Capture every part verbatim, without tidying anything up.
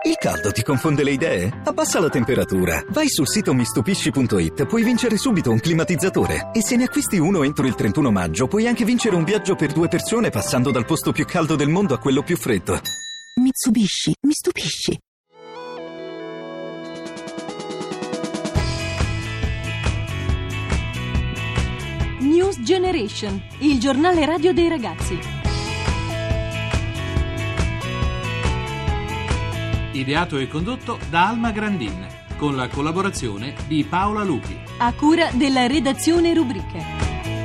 Il caldo ti confonde le idee? Abbassa la temperatura. Vai sul sito mi stupisci punto it, puoi vincere subito un climatizzatore. E se ne acquisti uno entro il trentuno maggio, puoi anche vincere un viaggio per due persone passando dal posto più caldo del mondo a quello più freddo. Mitsubishi, mi stupisci. News Generation, il giornale radio dei ragazzi. Ideato e condotto da Alma Grandin, con la collaborazione di Paola Lupi. A cura della redazione Rubriche.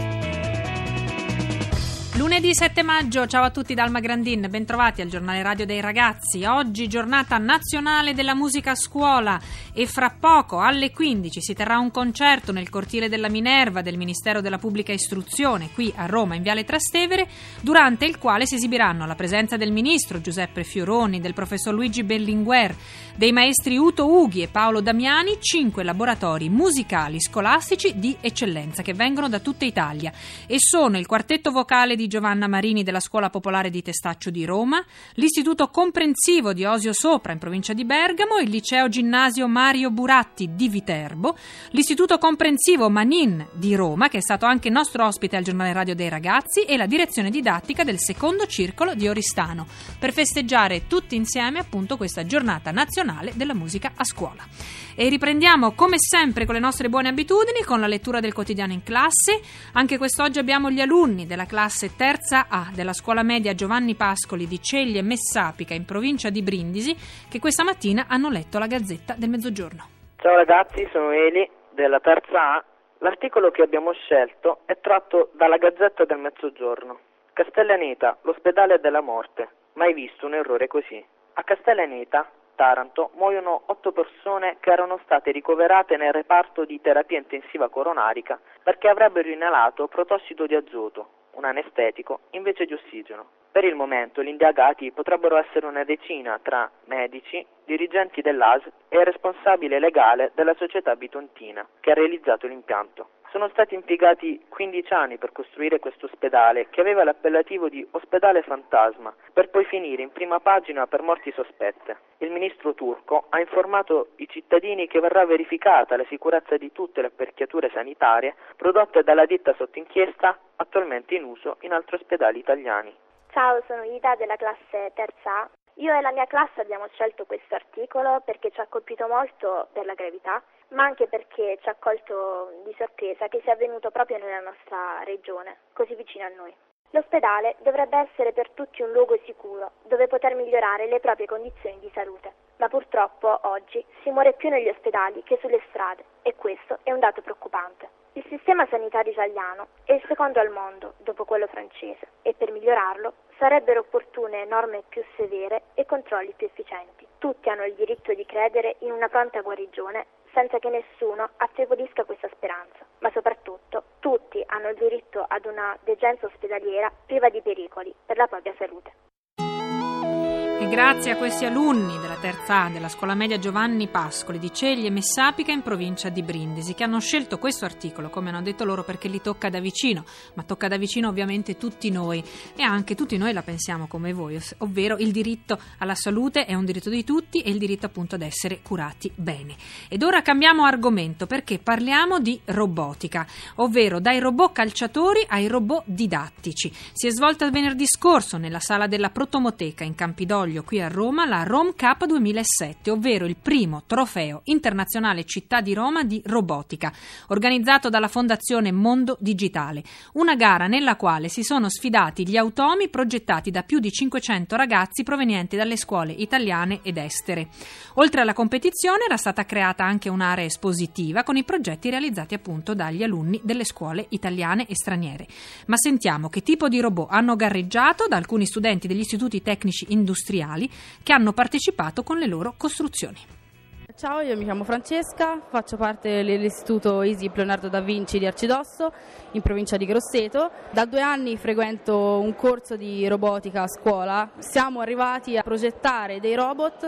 Lunedì sette maggio, ciao a tutti da Alma Grandin, bentrovati al giornale radio dei ragazzi. Oggi giornata nazionale della musica a scuola e fra poco alle quindici si terrà un concerto nel cortile della Minerva del Ministero della Pubblica Istruzione qui a Roma in Viale Trastevere, durante il quale si esibiranno alla presenza del ministro Giuseppe Fioroni, del professor Luigi Berlinguer, dei maestri Uto Ughi e Paolo Damiani cinque laboratori musicali scolastici di eccellenza che vengono da tutta Italia e sono il quartetto vocale di Giovanna Marini della Scuola Popolare di Testaccio di Roma, l'Istituto Comprensivo di Osio Sopra in provincia di Bergamo, il Liceo Ginnasio Mario Buratti di Viterbo, l'Istituto Comprensivo Manin di Roma, che è stato anche nostro ospite al giornale radio dei ragazzi, e la direzione didattica del secondo circolo di Oristano, per festeggiare tutti insieme appunto questa giornata nazionale della musica a scuola. E riprendiamo come sempre con le nostre buone abitudini, con la lettura del quotidiano in classe. Anche quest'oggi abbiamo gli alunni della classe terza A della scuola media Giovanni Pascoli di Ceglie Messapica in provincia di Brindisi, che questa mattina hanno letto la Gazzetta del Mezzogiorno. Ciao ragazzi, sono Eli della terza A. L'articolo che abbiamo scelto è tratto dalla Gazzetta del Mezzogiorno. Castellaneta, l'ospedale della morte. Mai visto un errore così. A Castellaneta, Taranto, muoiono otto persone che erano state ricoverate nel reparto di terapia intensiva coronarica perché avrebbero inalato protossido di azoto, un anestetico, invece di ossigeno. Per il momento gli indagati potrebbero essere una decina tra medici, dirigenti dell'A S L e il responsabile legale della società bitontina che ha realizzato l'impianto. Sono stati impiegati quindici anni per costruire questo ospedale, che aveva l'appellativo di ospedale fantasma, per poi finire in prima pagina per morti sospette. Il ministro turco ha informato i cittadini che verrà verificata la sicurezza di tutte le apparecchiature sanitarie prodotte dalla ditta sotto inchiesta, attualmente in uso in altri ospedali italiani. Ciao, sono Ida della classe terza A. Io e la mia classe abbiamo scelto questo articolo perché ci ha colpito molto per la gravità, ma anche perché ci ha colto di sorpresa che sia avvenuto proprio nella nostra regione, così vicino a noi. L'ospedale dovrebbe essere per tutti un luogo sicuro, dove poter migliorare le proprie condizioni di salute, ma purtroppo oggi si muore più negli ospedali che sulle strade e questo è un dato preoccupante. Il sistema sanitario italiano è il secondo al mondo, dopo quello francese, e per migliorarlo sarebbero opportune norme più severe e controlli più efficienti. Tutti hanno il diritto di credere in una pronta guarigione senza che nessuno affievolisca questa speranza, ma soprattutto tutti hanno il diritto ad una degenza ospedaliera priva di pericoli per la propria salute. E grazie a questi alunni della terza A della scuola media Giovanni Pascoli di Ceglie Messapica in provincia di Brindisi, che hanno scelto questo articolo, come hanno detto loro, perché li tocca da vicino, ma tocca da vicino ovviamente tutti noi, e anche tutti noi la pensiamo come voi, ovvero il diritto alla salute è un diritto di tutti e il diritto appunto ad essere curati bene. Ed ora cambiamo argomento, perché parliamo di robotica, ovvero dai robot calciatori ai robot didattici. Si è svolta venerdì scorso nella sala della Protomoteca in Campidoglio qui a Roma la Rom Cup duemilasette, ovvero il primo trofeo internazionale città di Roma di robotica, organizzato dalla Fondazione Mondo Digitale. Una gara nella quale si sono sfidati gli automi progettati da più di cinquecento ragazzi provenienti dalle scuole italiane ed estere. Oltre alla competizione era stata creata anche un'area espositiva con i progetti realizzati appunto dagli alunni delle scuole italiane e straniere. Ma sentiamo che tipo di robot hanno gareggiato da alcuni studenti degli istituti tecnici industriali che hanno partecipato con le loro costruzioni. Ciao, io mi chiamo Francesca, faccio parte dell'istituto ISIP Leonardo da Vinci di Arcidosso, in provincia di Grosseto. Da due anni frequento un corso di robotica a scuola. Siamo arrivati a progettare dei robot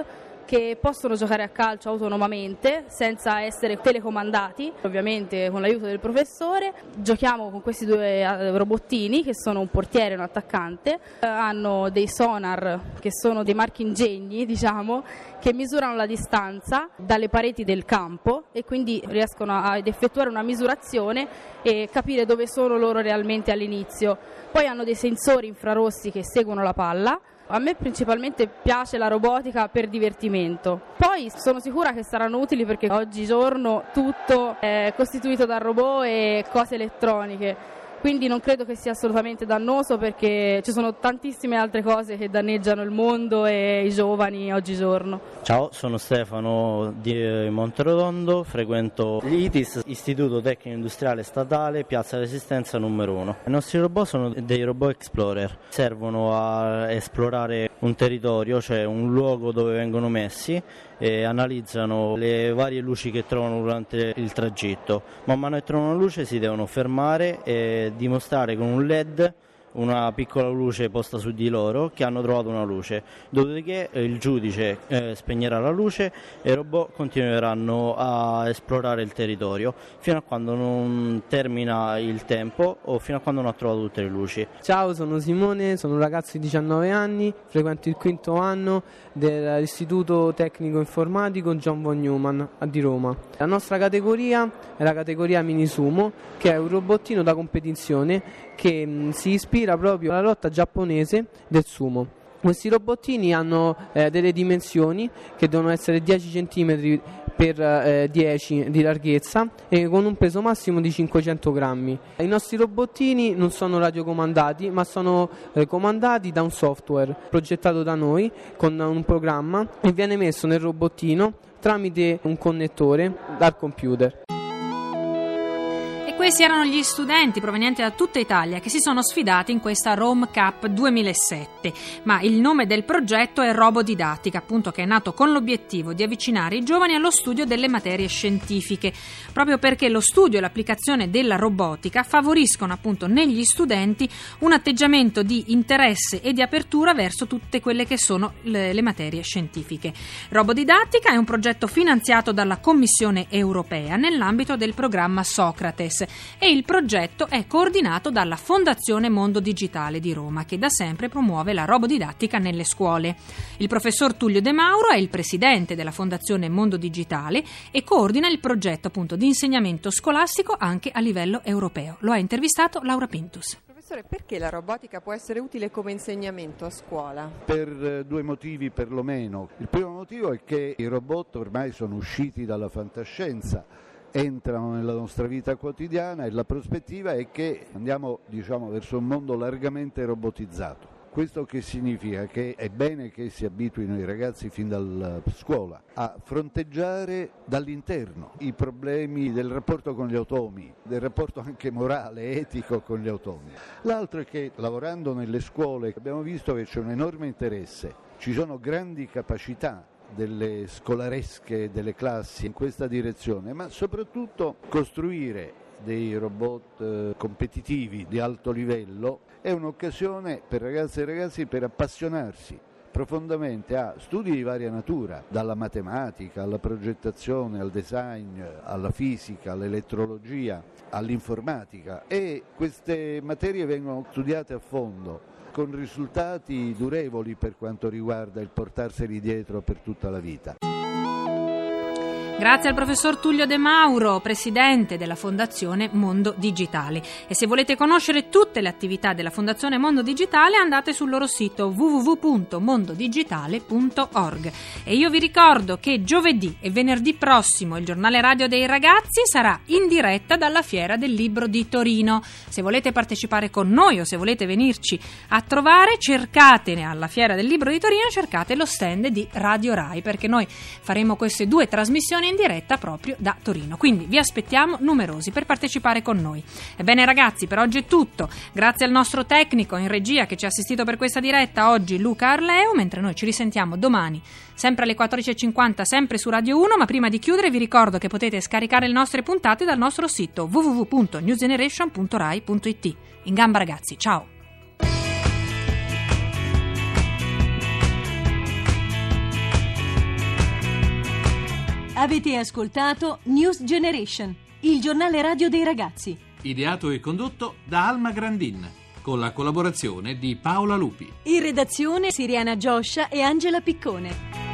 che possono giocare a calcio autonomamente senza essere telecomandati, ovviamente con l'aiuto del professore. Giochiamo con questi due robottini che sono un portiere e un attaccante, eh, hanno dei sonar che sono dei marchingegni, diciamo, che misurano la distanza dalle pareti del campo e quindi riescono ad effettuare una misurazione e capire dove sono loro realmente all'inizio. Poi hanno dei sensori infrarossi che seguono la palla. A me principalmente piace la robotica per divertimento, poi sono sicura che saranno utili perché oggigiorno tutto è costituito da robot e cose elettroniche, quindi non credo che sia assolutamente dannoso perché ci sono tantissime altre cose che danneggiano il mondo e i giovani oggigiorno. Ciao, sono Stefano di Monterotondo, frequento l'I T I S, Istituto Tecnico Industriale Statale, Piazza Resistenza numero uno. I nostri robot sono dei robot explorer, servono a esplorare un territorio, cioè un luogo dove vengono messi e analizzano le varie luci che trovano durante il tragitto. Man mano che trovano una luce si devono fermare e dimostrare con un L E D, una piccola luce posta su di loro, che hanno trovato una luce. Dopodiché il giudice eh, spegnerà la luce e i robot continueranno a esplorare il territorio fino a quando non termina il tempo o fino a quando non ha trovato tutte le luci. Ciao, sono Simone, sono un ragazzo di diciannove anni, frequento il quinto anno dell'Istituto Tecnico Informatico John von Neumann di Roma. La nostra categoria è la categoria Mini Sumo, che è un robottino da competizione che mh, si ispira proprio alla lotta giapponese del sumo. Questi robottini hanno eh, delle dimensioni che devono essere dieci centimetri per eh, dieci di larghezza e con un peso massimo di cinquecento grammi. I nostri robottini non sono radiocomandati, ma sono eh, comandati da un software progettato da noi con un programma e viene messo nel robottino tramite un connettore dal computer. Questi erano gli studenti provenienti da tutta Italia che si sono sfidati in questa Rome Cup duemilasette, ma il nome del progetto è Robodidattica, appunto, che è nato con l'obiettivo di avvicinare i giovani allo studio delle materie scientifiche, proprio perché lo studio e l'applicazione della robotica favoriscono appunto negli studenti un atteggiamento di interesse e di apertura verso tutte quelle che sono le, le materie scientifiche. Robodidattica è un progetto finanziato dalla Commissione europea nell'ambito del programma Socrates e il progetto è coordinato dalla Fondazione Mondo Digitale di Roma, che da sempre promuove la robodidattica nelle scuole. Il professor Tullio De Mauro è il presidente della Fondazione Mondo Digitale e coordina il progetto appunto di insegnamento scolastico anche a livello europeo. Lo ha intervistato Laura Pintus. Professore, perché la robotica può essere utile come insegnamento a scuola? Per due motivi perlomeno. Il primo motivo è che i robot ormai sono usciti dalla fantascienza, entrano nella nostra vita quotidiana e la prospettiva è che andiamo, diciamo, verso un mondo largamente robotizzato. Questo che significa? Che è bene che si abituino i ragazzi fin dalla scuola a fronteggiare dall'interno i problemi del rapporto con gli automi, del rapporto anche morale, etico con gli automi. L'altro è che lavorando nelle scuole abbiamo visto che c'è un enorme interesse, ci sono grandi capacità delle scolaresche, delle classi in questa direzione, ma soprattutto costruire dei robot eh, competitivi di alto livello è un'occasione per ragazze e ragazzi per appassionarsi profondamente a studi di varia natura, dalla matematica alla progettazione, al design, alla fisica, all'elettrologia, all'informatica, e queste materie vengono studiate a fondo con risultati durevoli per quanto riguarda il portarseli dietro per tutta la vita. Grazie al professor Tullio De Mauro, presidente della Fondazione Mondo Digitale. E se volete conoscere tutte le attività della Fondazione Mondo Digitale, andate sul loro sito w w w punto mondodigitale punto org. E io vi ricordo che giovedì e venerdì prossimo il giornale radio dei ragazzi sarà in diretta dalla Fiera del Libro di Torino. Se volete partecipare con noi o se volete venirci a trovare, cercate alla Fiera del Libro di Torino, cercate lo stand di Radio Rai, perché noi faremo queste due trasmissioni in diretta proprio da Torino, quindi vi aspettiamo numerosi per partecipare con noi. Ebbene ragazzi, per oggi è tutto, grazie al nostro tecnico in regia che ci ha assistito per questa diretta oggi, Luca Arleo, mentre noi ci risentiamo domani sempre alle quattordici e cinquanta sempre su Radio uno, ma prima di chiudere vi ricordo che potete scaricare le nostre puntate dal nostro sito w w w punto new generation punto rai punto it. In gamba ragazzi, ciao! Avete ascoltato News Generation, il giornale radio dei ragazzi. Ideato e condotto da Alma Grandin, con la collaborazione di Paola Lupi. In redazione Siriana Gioscia e Angela Piccone.